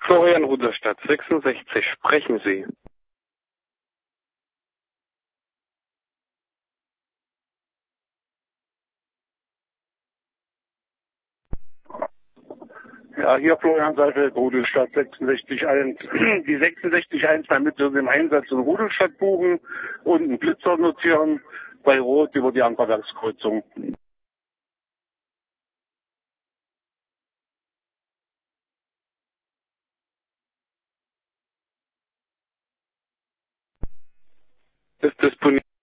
Florian Ruderstadt, 66, sprechen Sie. Ja, hier Florian Seifeld, Rudelstadt 66.1. Die 66.1 beim Mittel im Einsatz in Rudelstadt buchen und einen Blitzer notieren bei Rot über die Ankerwerkskreuzung. Ist disponiert.